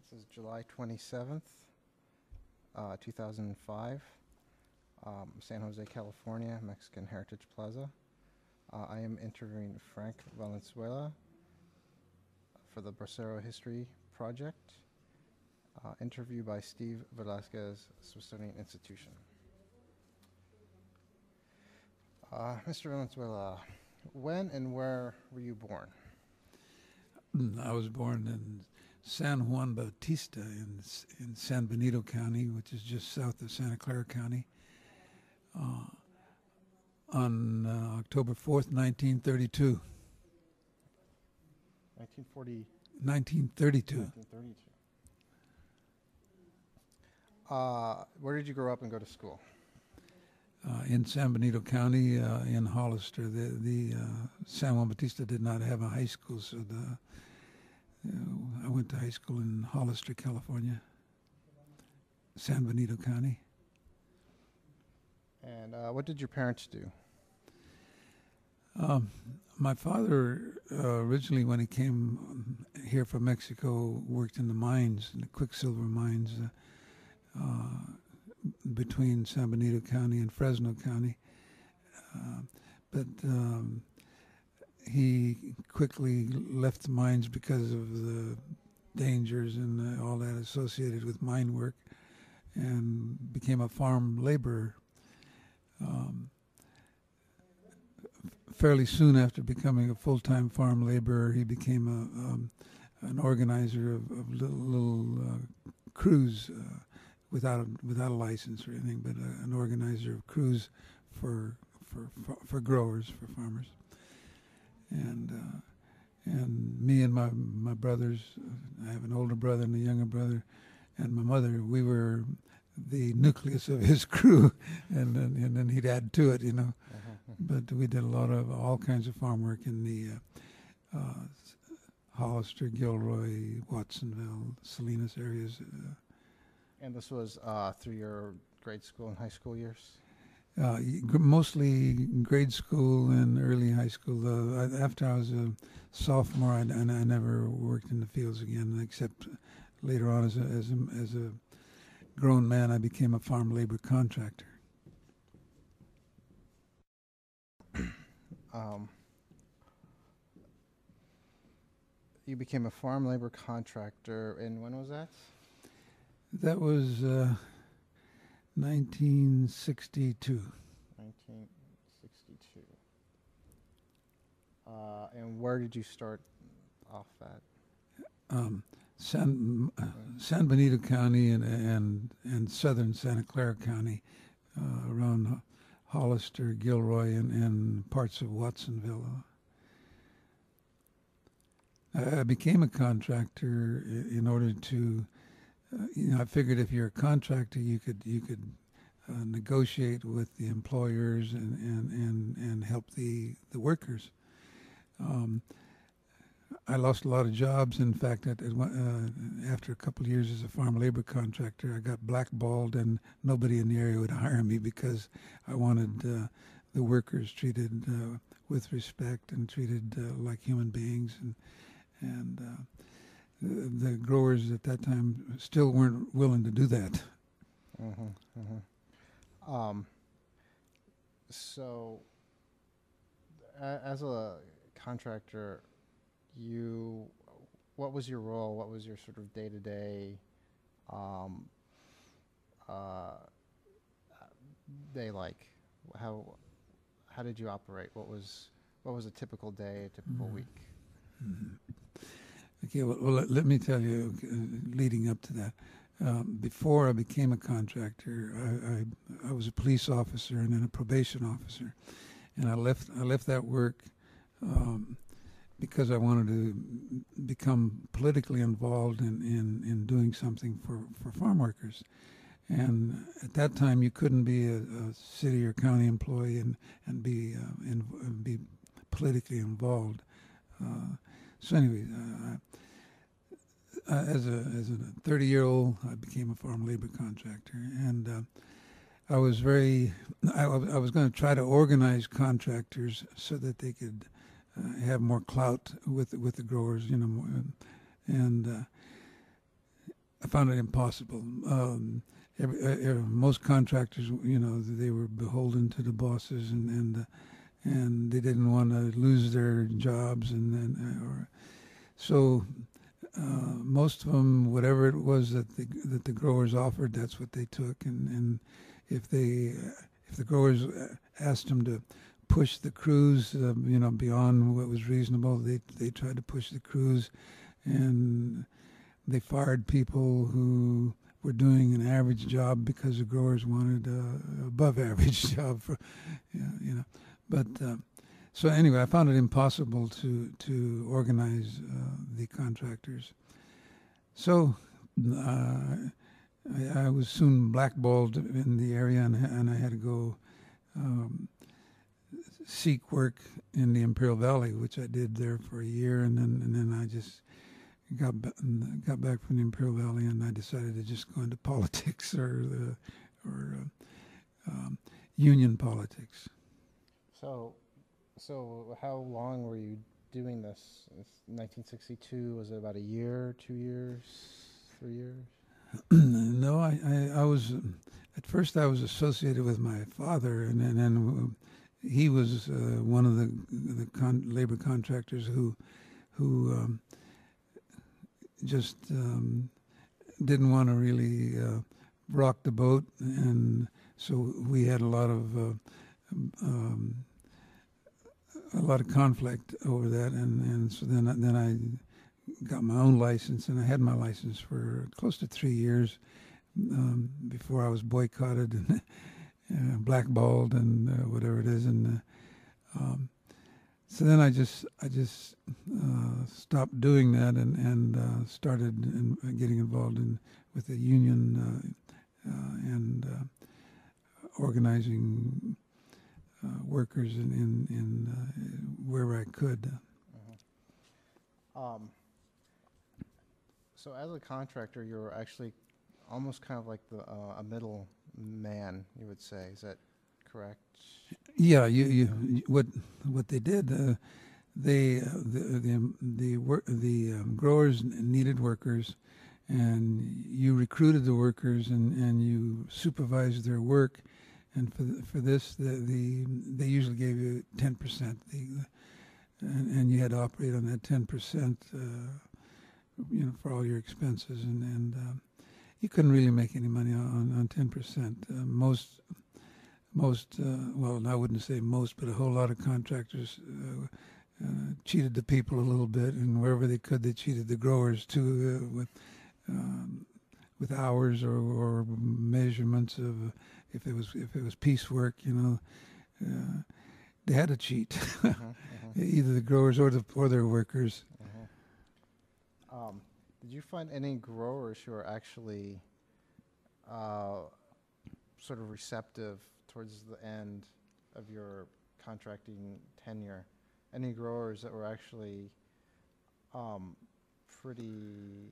This is July 27th, 2005, San Jose, California, Mexican Heritage Plaza. I am interviewing Frank Valenzuela for the Bracero History Project. Interview by Steve Velasquez, Smithsonian Institution. Mr. Valenzuela, when and where were you born? I was born in San Juan Bautista in San Benito County, which is just south of Santa Clara County, on October 4th, 1932. 1940. 1932. 1932. Where did you grow up and go to school? In San Benito County, in Hollister. The San Juan Bautista did not have a high school, so I went to high school in Hollister, California, San Benito County. And what did your parents do? My father, originally when he came here from Mexico, worked in the mines, in the quicksilver mines, between San Benito County and Fresno County. But he quickly left the mines because of the dangers and all that associated with mine work, and became a farm laborer. Fairly soon after becoming a full-time farm laborer, he became an organizer of little crews, without a license or anything, but an organizer of crews for growers, for farmers. And me and my brothers, I have an older brother and a younger brother, and my mother, we were the nucleus of his crew, and then he'd add to it, you know. But we did a lot of all kinds of farm work in the Hollister, Gilroy, Watsonville, Salinas areas. And this was through your grade school and high school years? Mostly grade school and early high school. After I was a sophomore, I never worked in the fields again, except later on as a grown man, I became a farm labor contractor. You became a farm labor contractor, and when was that? That was 1962. 1962. And where did you start off at? San Benito County and southern Santa Clara County, around Hollister, Gilroy, and parts of Watsonville. I became a contractor in order to, I figured if you're a contractor, you could negotiate with the employers and help the workers. I lost a lot of jobs. In fact, after a couple of years as a farm labor contractor, I got blackballed, and nobody in the area would hire me because I wanted the workers treated with respect and treated like human beings, and the growers at that time still weren't willing to do that. So, as a contractor, what was your role? What was your sort of day-to-day day like? How did you operate? What was a typical day, a typical week? Okay, well, let me tell you, leading up to that, before I became a contractor, I was a police officer and then a probation officer, and I left that work because I wanted to become politically involved in doing something for farm workers. And at that time, you couldn't be a city or county employee and be politically involved. So anyway, as a 30-year-old, I became a farm labor contractor, and I was going to try to organize contractors so that they could have more clout with the growers, you know, and I found it impossible. Most contractors, they were beholden to the bosses, and they didn't want to lose their jobs, so most of them, whatever it was that the growers offered, that's what they took, and if the growers asked them to push the crews, beyond what was reasonable, they tried to push the crews, and they fired people who were doing an average job because the growers wanted a above average job But so anyway, I found it impossible to organize the contractors. So I was soon blackballed in the area, and I had to go seek work in the Imperial Valley, which I did there for a year, and then I just got back from the Imperial Valley, and I decided to just go into politics or union politics. So how long were you doing this? It's 1962. Was it about a year, 2 years, 3 years? No, I was at first I was associated with my father, and then he was one of the labor contractors who just didn't want to really rock the boat, and so we had a lot of conflict over that, and so then I got my own license, and I had my license for close to 3 years before I was boycotted and blackballed and whatever it is, and so then I just stopped doing that and started getting involved with the union and organizing workers in wherever I could. So as a contractor, you're actually almost kind of like a middle man, you would say. Is that correct? Yeah, you what they did, the growers needed workers, and you recruited the workers and you supervised their work, and for this they usually gave you 10%, and you had to operate on that 10%, for all your expenses, and you couldn't really make any money on 10%. Most, well, I wouldn't say most, but a whole lot of contractors cheated the people a little bit, and wherever they could, they cheated the growers too, with hours or measurements of if it was piecework, they had to cheat, either the growers or their workers. Did you find any growers who are actually sort of receptive towards the end of your contracting tenure? Any growers that were actually pretty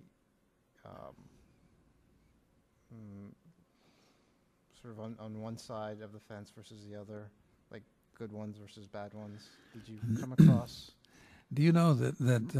sort of on one side of the fence versus the other, like good ones versus bad ones? Did you come across? Do you know that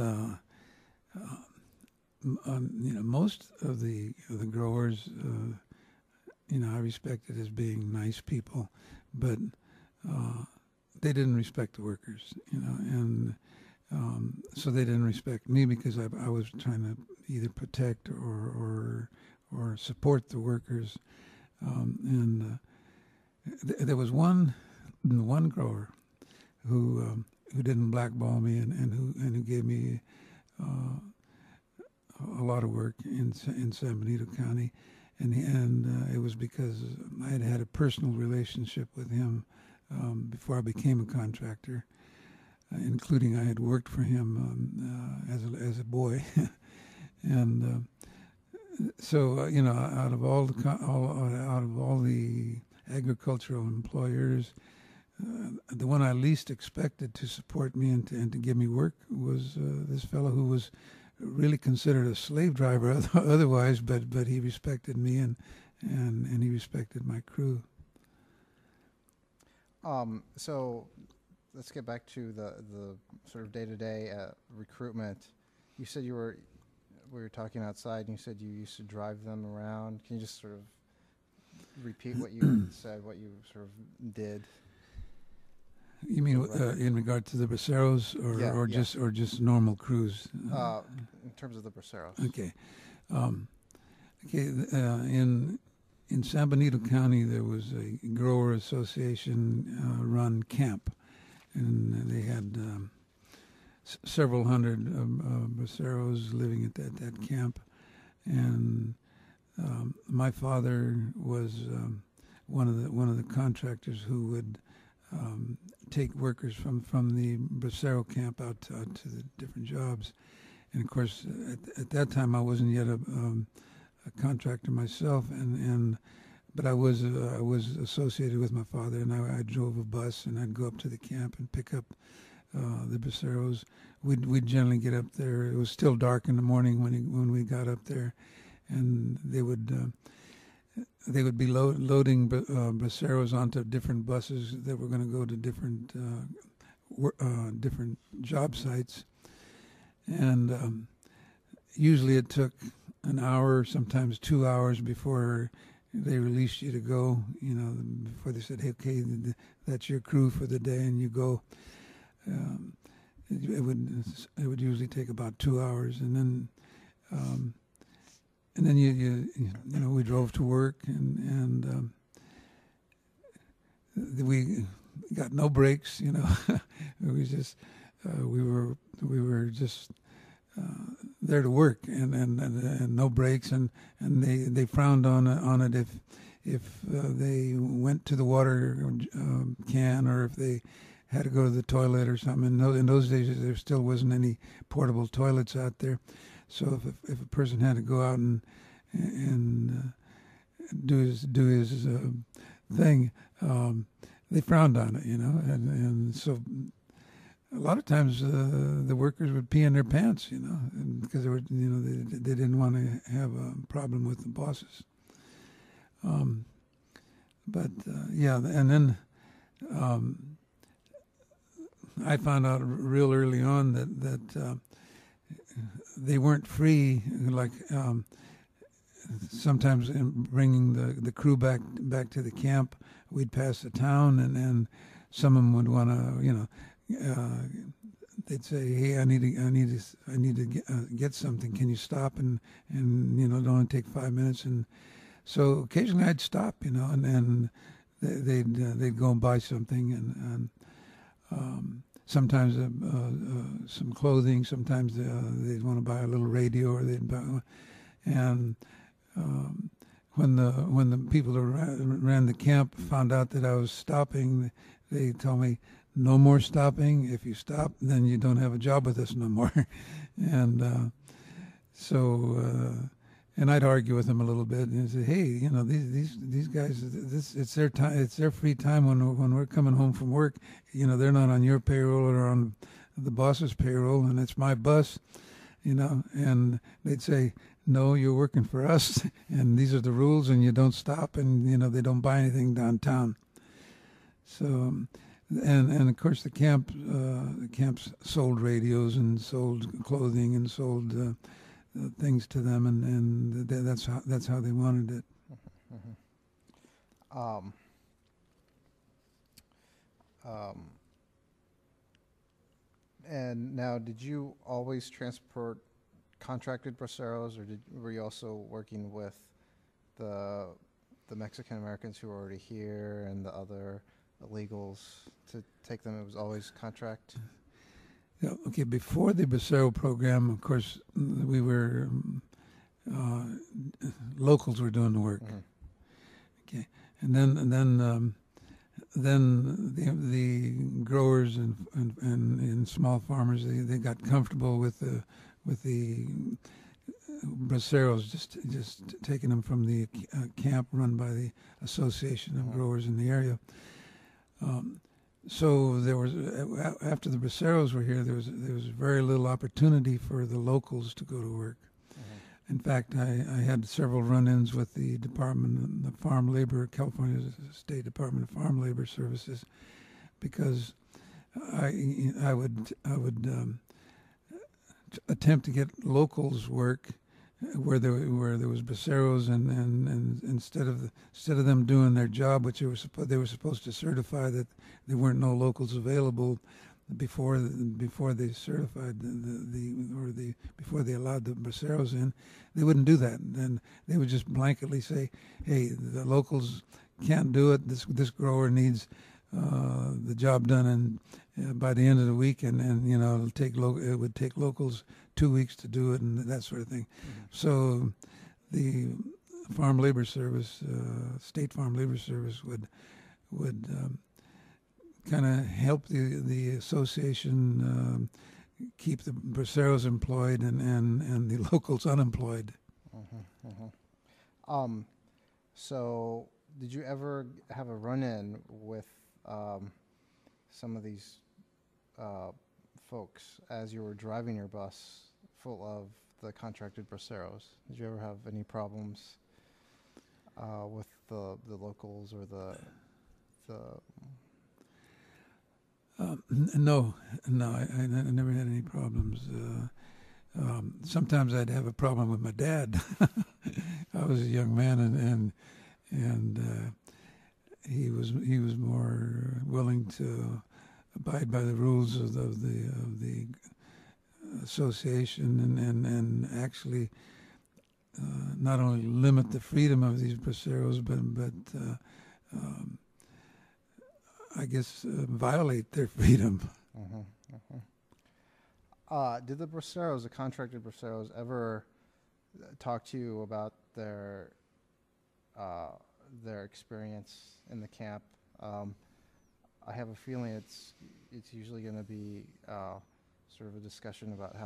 most of the growers, I respected as being nice people, but they didn't respect the workers, and so they didn't respect me because I was trying to either protect or support the workers, and there was one grower who didn't blackball me and who gave me a lot of work in San Benito County, and it was because I had had a personal relationship with him before I became a contractor, including I had worked for him as a boy, and so out of all the agricultural employers, the one I least expected to support me and to give me work was this fellow who was really considered a slave driver otherwise, but he respected me and he respected my crew. So let's get back to the sort of day-to-day recruitment. You said you were we were talking outside, and you said you used to drive them around. Can you just sort of repeat what you said, what you sort of did? You mean in regard to the Braceros, or just normal crews? In terms of the Braceros. Okay. In San Benito County, there was a grower association run camp, and they had several hundred Braceros living at that camp. And my father was one of the contractors who would take workers from the Bracero camp out to the different jobs. And of course, at that time, I wasn't yet a contractor myself, but I was associated with my father, and I drove a bus, and I'd go up to the camp and pick up the Braceros. We'd generally get up there. It was still dark in the morning when we got up there, and they would be loading Braceros onto different buses that were going to go to different job sites, and usually it took an hour, sometimes 2 hours before they released you to go. Before they said, "Hey, okay, that's your crew for the day," and you go. It would usually take about 2 hours, and then we drove to work, and we got no breaks. It was just we were just there to work, and no breaks, and they frowned on it if they went to the water can, or if they had to go to the toilet or something. In those days, there still wasn't any portable toilets out there, so if a person had to go out and do his thing, they frowned on it, and so a lot of times the workers would pee in their pants, because they were, they didn't want to have a problem with the bosses. And then I found out real early on that they weren't free, like sometimes in bringing the crew back to the camp. We'd pass the town, and some of them would want to, they'd say, "Hey, I need to get something. Can you stop?" And it'd only take 5 minutes. And so occasionally I'd stop, and they'd go and buy something, and sometimes some clothing. Sometimes they'd want to buy a little radio, or they'd buy, and when the people who ran the camp found out that I was stopping, they told me, "No more stopping. If you stop, then you don't have a job with us no more." And and I'd argue with them a little bit and say, "Hey, these guys, it's their time. It's their free time when we're coming home from work. They're not on your payroll or on the boss's payroll, and it's my bus." And they'd say, "No, you're working for us, and these are the rules, and you don't stop, and they don't buy anything downtown." So. And of course the camps sold radios and sold clothing and sold things to them, and that's how they wanted it. Mm-hmm. And now, did you always transport contracted Braceros, or were you also working with the Mexican Americans who were already here and the other illegals to take them? It was always contract? Yeah, okay, before the Bracero program, of course, we were locals were doing the work. Mm-hmm. Okay, and then the growers and small farmers, they got comfortable with the Braceros, just taking them from the camp run by the Association of Growers in the area. So there was, after the Braceros were here, there was very little opportunity for the locals to go to work. Mm-hmm. In fact, I had several run-ins with the California State Department of Farm Labor Services, because I would attempt to get locals work where there was braceros, and instead of them doing their job, which they were supposed to certify that there weren't no locals available before they certified before they allowed the braceros in, they wouldn't do that. And they would just blanketly say, "Hey, the locals can't do it. This grower needs the job done, and by the end of the week, and it would take locals 2 weeks to do it, and that sort of thing." Mm-hmm. So the Farm Labor Service, State Farm Labor Service, would kind of help the association keep the braceros employed and the locals unemployed. Mm-hmm, mm-hmm. So did you ever have a run-in with some of these folks as you were driving your bus full of the contracted braceros? Did you ever have any problems with the locals or the No, I never had any problems. Sometimes I'd have a problem with my dad. I was a young man, and he was more willing to abide by the rules of the association and actually not only limit the freedom of these braceros, but I guess violate their freedom. Mm-hmm, mm-hmm. Did the braceros, the contracted braceros, ever talk to you about their experience in the camp? I have a feeling it's usually going to be sort of a discussion about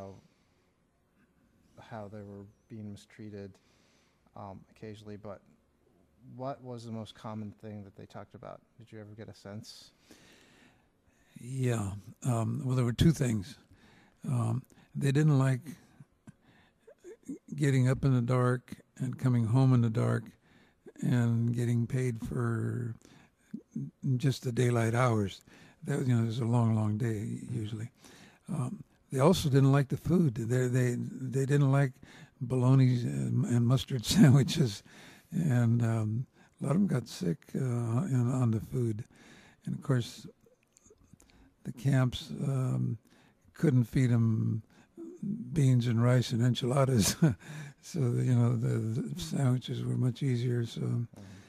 how they were being mistreated occasionally, but what was the most common thing that they talked about? Did you ever get a sense? Yeah. Well, there were two things. They didn't like getting up in the dark and coming home in the dark and getting paid for just the daylight hours. That it was a long, long day usually. They also didn't like the food. They didn't like bologna and mustard sandwiches. And a lot of them got sick on the food. And, of course, the camps couldn't feed them beans and rice and enchiladas. So, the sandwiches were much easier. So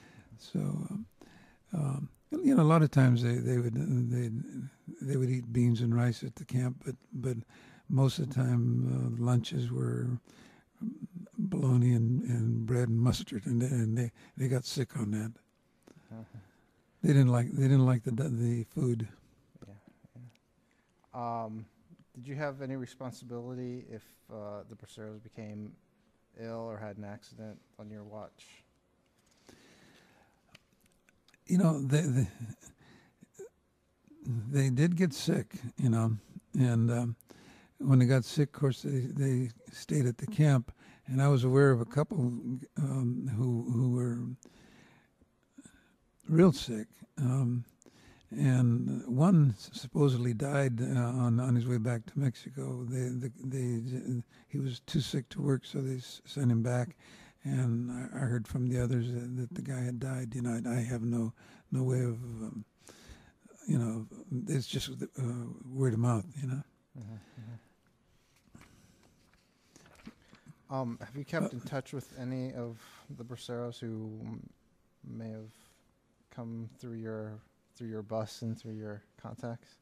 a lot of times they would eat beans and rice at the camp, but most of the time lunches were bologna and bread and mustard, and they got sick on that. Uh-huh. They didn't like the food. Yeah. Did you have any responsibility if the braceros became ill or had an accident on your watch? They did get sick, and when they got sick, of course, they stayed at the camp. And I was aware of a couple who were real sick, and one supposedly died on his way back to Mexico. He was too sick to work, so they sent him back. And I heard from the others that the guy had died. I have no way of, it's just word of mouth. Mm-hmm, mm-hmm. Have you kept in touch with any of the braceros who may have come through your bus and through your contacts?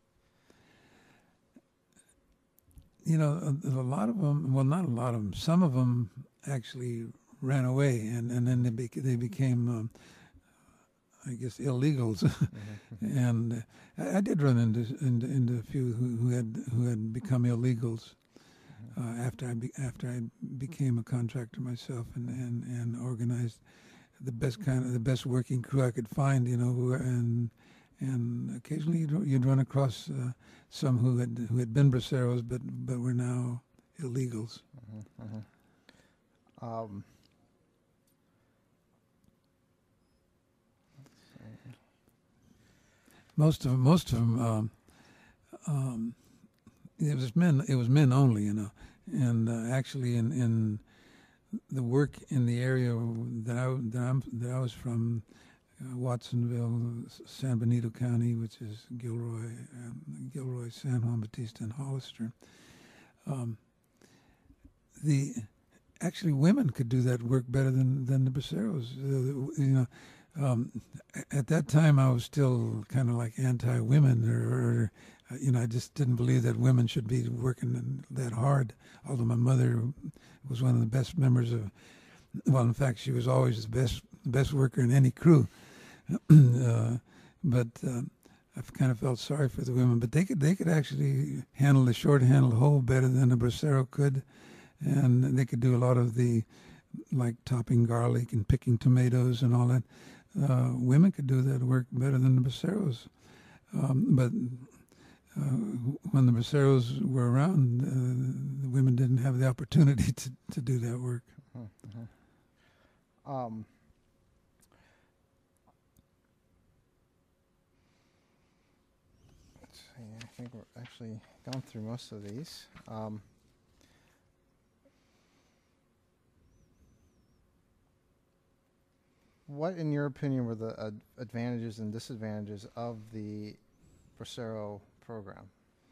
A lot of them. Well, not a lot of them. Some of them actually ran away, and then they became, I guess, illegals. Mm-hmm. And I did run into a few who had become illegals. After I became a contractor myself and organized the best working crew I could find, and occasionally you'd run across some who had been braceros but were now illegals. Mm-hmm, mm-hmm. Most of them. It was men only, and actually in the work in the area that I was from, Watsonville, San Benito County, which is Gilroy, San Juan Bautista, and Hollister. The actually women could do that work better than the braceros. At that time I was still kind of like anti-women, or I just didn't believe that women should be working that hard. Although my mother was one of the best members of, well, in fact, she was always the best worker in any crew. But I've kind of felt sorry for the women. But they could actually handle the short-handled hoe better than a bracero could, and they could do a lot of the, like topping garlic and picking tomatoes and all that. Women could do that work better than the braceros. But when the braceros were around, the women didn't have the opportunity to do that work. Let's see, I think we're actually gone through most of these. What, in your opinion, were the advantages and disadvantages of the Bracero program?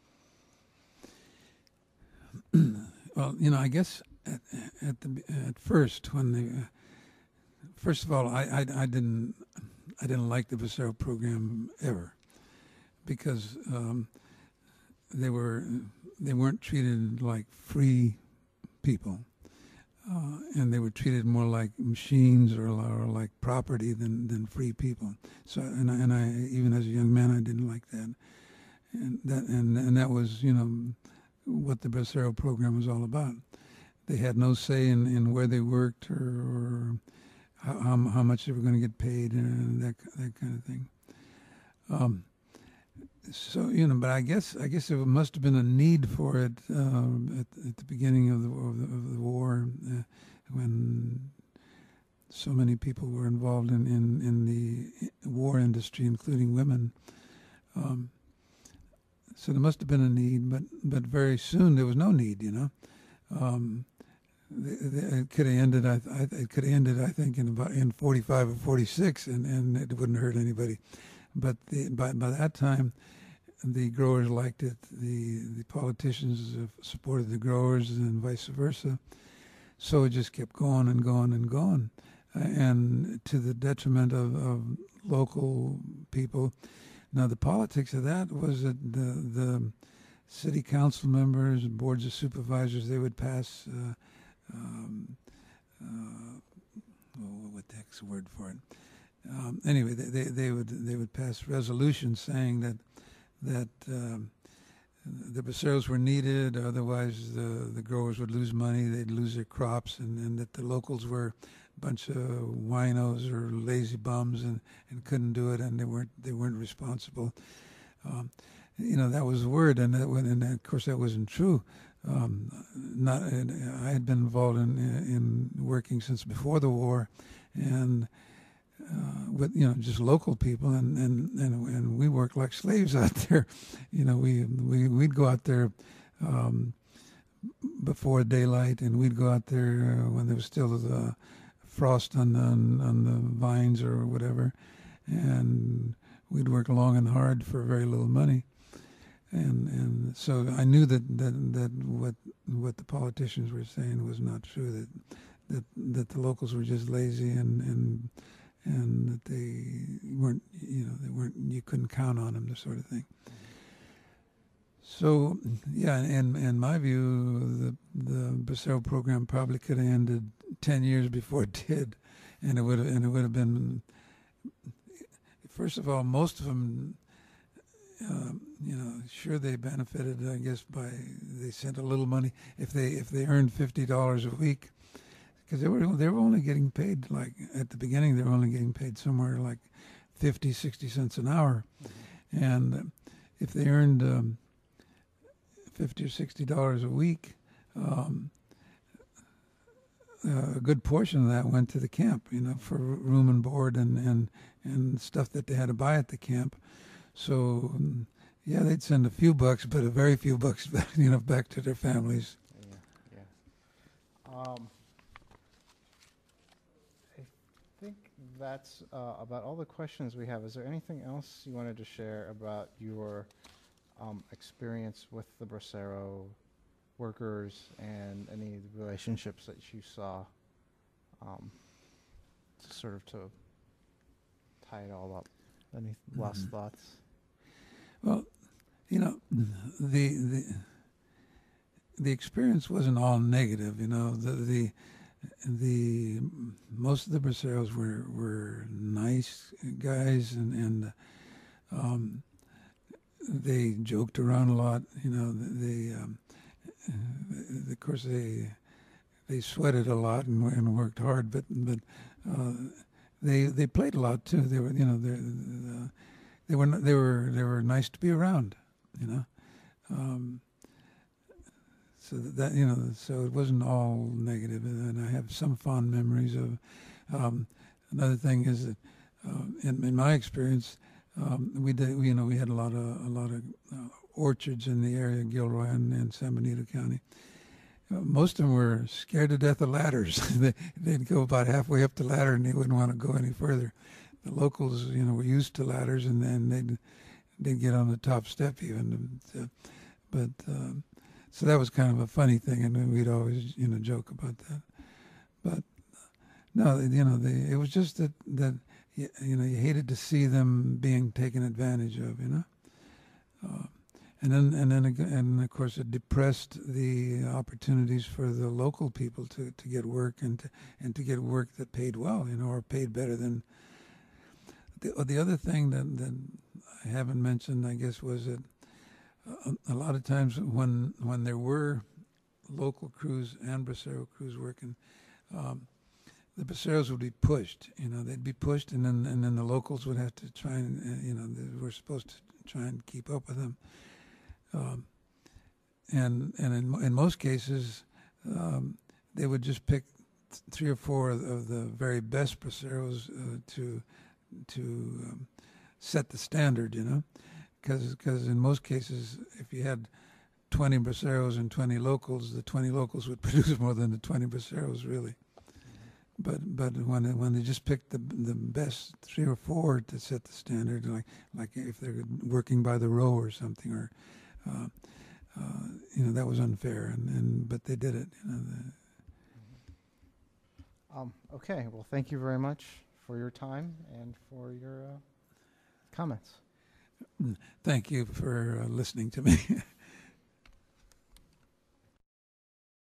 Well, I guess at first, first of all, I didn't like the Bracero program ever, because they weren't treated like free people. And they were treated more like machines or like property than free people. So, and I even as a young man, I didn't like that, and that was what the Bracero program was all about. They had no say in where they worked or how much they were going to get paid and that kind of thing. So but I guess there must have been a need for it at the beginning of the war, when so many people were involved in the war industry, including women. So there must have been a need, but very soon there was no need. It could have ended. It could have ended, I think, in 45 or 46, and it wouldn't hurt anybody. But by that time, the growers liked it. The politicians supported the growers, and vice versa. So it just kept going and going and going, and to the detriment of local people. Now, the politics of that was that the city council members, boards of supervisors, they would pass. What the heck's the word for it? Anyway, they would pass resolutions saying that the braceros were needed, otherwise the growers would lose money, they'd lose their crops, and that the locals were a bunch of winos or lazy bums and couldn't do it, and they weren't responsible. That was the word, and of course that wasn't true. I had been involved in working since before the war, and with just local people, and we worked like slaves out there. We'd go out there before daylight, and we'd go out there when there was still frost on the vines or whatever, and we'd work long and hard for very little money. And so I knew that what the politicians were saying was not true. That the locals were just lazy and that they weren't. You couldn't count on them, the sort of thing. So yeah, in my view, the Bracero program probably could have ended 10 years before it did, and it would have been. First of all, most of them. Sure, they benefited, I guess, they sent a little money if they earned $50 a week, because they were only getting paid, like at the beginning they were only getting paid somewhere like 50, 60 cents an hour, and if they earned $50 or $60 a week, a good portion of that went to the camp, for room and board and stuff that they had to buy at the camp. So, yeah, they'd send a few bucks, but a very few bucks, back to their families. I think that's about all the questions we have. Is there anything else you wanted to share about your experience with the Bracero workers and any relationships that you saw, sort of to tie it all up? Any last thoughts? Well, you know, the the experience wasn't all negative. You know, the most of the Braceros were nice guys, and they joked around a lot. You know, of course they sweated a lot and worked hard, but they played a lot too. They were, you know, they were nice to be around. You know. So that, you know, so it wasn't all negative, and I have some fond memories of. Another thing is that, in my experience, we had a lot of orchards in the area, Gilroy and San Benito County. Most of them were scared to death of ladders. They'd go about halfway up the ladder and they wouldn't want to go any further. The locals, you know, were used to ladders, and then they'd get on the top step even. So that was kind of a funny thing, and we'd always, you know, joke about that. But no, you know, it was just that you know, you hated to see them being taken advantage of, you know. And then of course it depressed the opportunities for the local people to get work and to get work that paid well, you know, or paid better than. The other thing that I haven't mentioned, I guess, was that a lot of times when there were local crews and Bracero crews working, the Braceros would be pushed. You know, they'd be pushed, and then the locals would have to try and, you know, they were supposed to try and keep up with them. And in most cases, they would just pick 3 or 4 of the very best Braceros to set the standard. You know. Because in most cases, if you had 20 Braceros and 20 locals, the 20 locals would produce more than the 20 Braceros, really. Mm-hmm. But when they just picked the best 3 or 4 to set the standard, like if they're working by the row or something, or you know, that was unfair. But they did it. You know. Okay. Well, thank you very much for your time and for your comments. Thank you for listening to me.